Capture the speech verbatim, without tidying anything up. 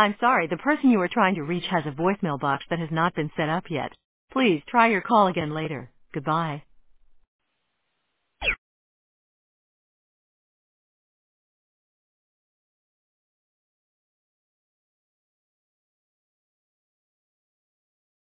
I'm sorry, the person you are trying to reach has a voicemail box that has not been set up yet. Please try your call again later. Goodbye.